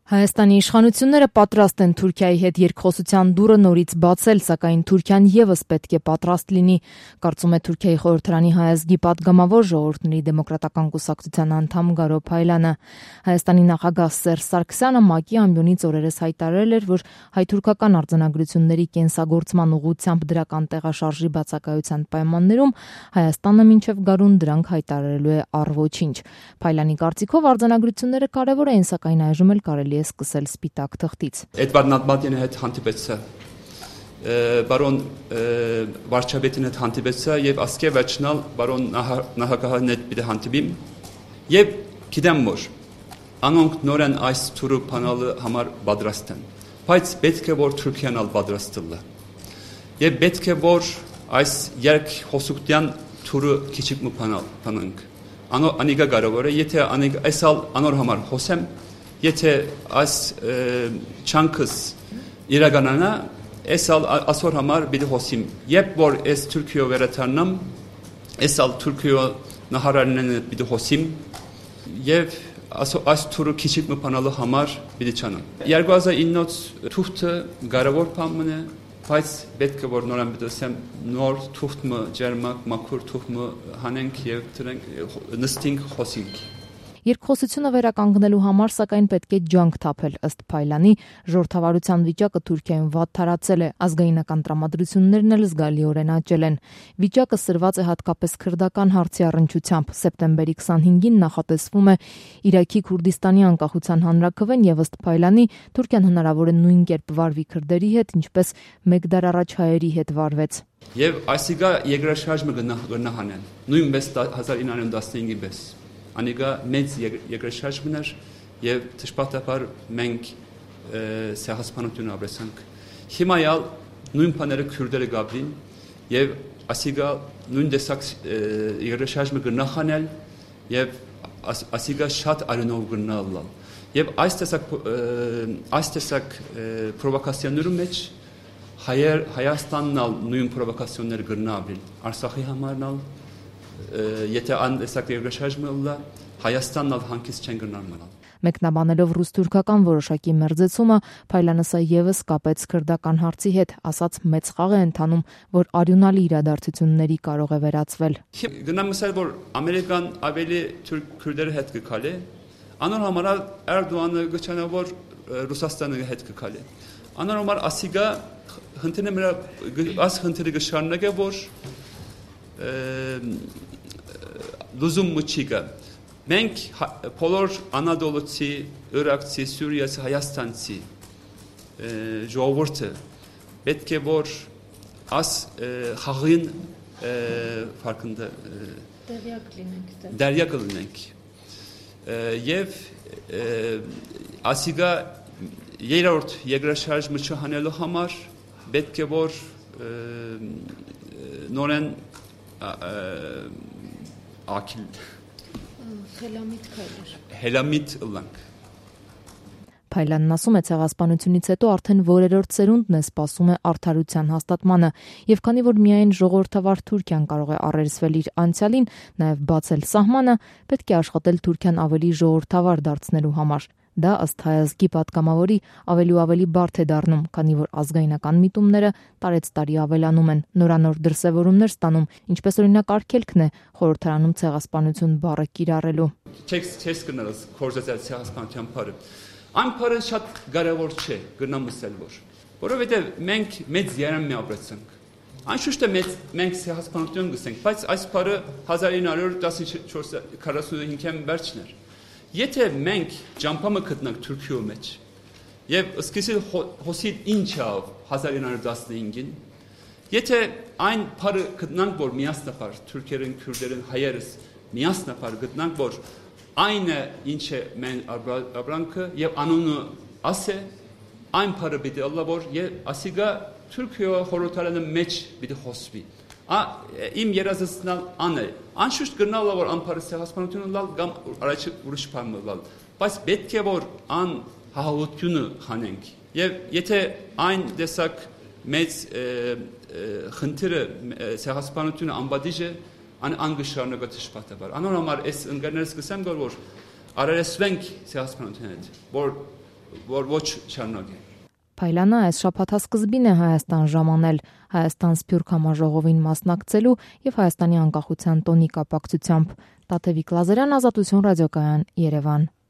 Հայաստանի իշխանությունները պատրաստ են Թուրքիայի հետ երկխոսության դուռը նորից բացել, սակայն Թուրքիան ևս պետք է պատրաստ լինի, կարծում է Թուրքիայի խորհրդարանի հայազգի պատգամավոր ժողովուրդների դեմոկրատական կուսակցության անդամ Գարո Փայլյանը։ Հայաստանի նախագահ Սերժ Սարգսյանը ՄԱԿ-ի ամբիոնից օրերս հայտարարել էր, որ հայ-թուրքական արձանագրությունների կենսագործման ուղղությամբ դրական տեղաշարժի բացակայության պայմաններում Հայաստանը մինչև գարուն դրանք հայտարարելու է առ ոչինչ։ Փայլյանի կարծիքով արձանագրությունները կարևոր էին, սակայն այժմ էլ կարելի է սկսել սպիտակ թղթից։ Էդվարդ Նատմատյանի հետ հանդիպեցա, բարոն վարչապետին հետ հանդիպեցա եւ ասկե վերջնալ բարոն նախագահին հետ պիտի հանդիպիմ եւ գիտեմ որ անոնք նորեն այս թուրը փանալը համար պատրաստ են, բայց պետք է որ Թուրքիան ալ պատրաստ լա եւ պետք է որ այս երկխոսության թուրը քիչիկ մը փանանք անիկա կարևոր է, եթե այսալ անոր համար խոսեմ, եթե այս չանքս իրականանա, այսալ ասոր համար պիտի խոսիմ, երբ որ այս Թուրքիո վերադառնամ, այսալ Թուրքիո նահարարին պիտի խոսիմ եւ այս թուրը քիչիկ մփանալու համար պիտի չանամ։ 2009 թուղթը կարևոր բան է, բայց պետք է որ նորեն պիտի ասեմ նոր թուղթը ջերմակ մաքուր թուղթը հանենք եւ դրանք նստենք խոսենք։ Երկխոսությունը վերականգնելու համար սակայն պետք է ջանք թափել, ըստ Փայլյանի, ժողովրդավարության վիճակը Թուրքիայում վատ թարացել է, ազգայնական տրամադրություններն էլ զգալիորեն աճել են։ Վիճակը սրված է հատկապես քրդական հարցի առնչությամբ։ Սեպտեմբերի 25-ին նախատեսվում է Իրաքի Քուրդիստանի անկախության հանրաքվեն եւ ըստ Փայլյանի Թուրքիան հնարավոր է նույն կերպ վարվի քրդերի հետ, ինչպես մեկ դար առաջ հայերի հետ վարվեց։ Եվ այսիգա երկրաշարժը գնահանեն, նույնպես 1915-ի պես։ Անիկա մեծ երկրաշարժն էր եւ դժբախտաբար մենք սահասպանություն ապրեցանք։ Հիմա ալ նույն բաները քուրդերը գաբին եւ ասիգա նույն տեսակ երկրաշարժը գնահանել եւ ասիգա շատ արյունով գնալալ։ Եվ այս տեսակ պրովոկացիաներու մեջ Հայաստանն ալ նույն պրովոկացիաներ գնահանել Արցախի համարն եթե անտեսակ երկրաշարժը լա Հայաստանն ալ հանկից չեն գնալ։ Մեկնաբանելով ռուս-թուրքական որոշակի մերձեցումը, Փայլյանը եւս կապեց քրդական հարցի հետ, ասաց մեծ խաղ է ընթանում, որ արյունալի իրադարձությունների կարող է վերածվել։ Գնամ ասել որ Ամերիկան ավելի քրդերի հետ կգալի, անոր համար Էրդողանը գչանա որ Ռուսաստանի հետ կգալի։ Անոր համար ասիգա հնդենը աս հնդերի գշարնագը որ լուզում մուչիկա մենք բոլոր անադոլոցի, իրաքցի, սուրիացի, հայաստանցի ժողովուրդը պետք է որ աս խաղին ֆարկնდა դերյակ լինենք եւ ասիգա երրորդ երկրաշարժը չհանելու համար պետք է որ նորեն ակիլ հելամիտ լանք։ Փայլյանն ասում է, ցեղասպանությունից հետո արդեն որերորդ սերունդն է սպասում է արդարության հաստատմանը, եւ քանի որ միայն ժողովրդավար Թուրքիան կարող է առերեսվել իր անցյալին, նաեւ բացել սահմանը, պետք է աշխատել Թուրքիան ավելի ժողովրդավար դարձնելու համար։ Դա ըստ հայազգի պատգամավորի ավելի ու ավելի բարդ է դառնում, քանի որ ազգայնական միտումները տարեցտարի ավելանում են, նորանոր դրսևորումներ ստանում, ինչպես օրինակ արգելքն է խորհրդարանում ցեղասպանություն բառը կիրառելու։ Չես գնալս կորզացիա ցեղասպանության բառը։ Այն բառը շատ կարևոր չէ, գնամ ասել որովհետև մենք մեծ երամ ապրեցինք։ Անշուշտ է մենք ցեղասպանություն գսենք, բայց այս բառը 1914-45-ին վերջն էր։ Եթե մենք ճամփամը գտնանք Թուրքիո մեջ եւ սկսել հոսիդ ինչավ 1915-ին, եթե այն բառը գտնանք որ միասնապար թուրքերեն, քուրդերեն, հայերս միասնապար գտնանք որ այնը ինչ է մեն ապրանքը եւ անունը ասե այն բառը պիտի ալլա որ եւ ասիգա Թուրքիո խորհրդարանի մեջ պիտի խոսվի։ Իմ երազանքն ան է անշուշտ գնալը որ անփարը ցեղասպանությունը լալ կամ առաջ ուրիշ բան լալ բայց պետք է որ ան հաղորդությունը հանենք եւ եթե այն տեսակ մեծ խնդիրը ցեղասպանությունը անբադիժը անգշարնագա դժբախտաբար անոր համար այս ընկերներս կսեմ որ առերեսվենք ցեղասպանությունից որ որ ոչ շարունակի։ Փայլյանը այս շաբաթասկզբին է Հայաստան ժամանել Հայաստան Սփյուռք համաժողովին մասնակցելու եւ Հայաստանի անկախության տոնի կապակցությամբ։ Տաթևիկ Լազարյան, Ազատություն ռադիոկայան, Երևան։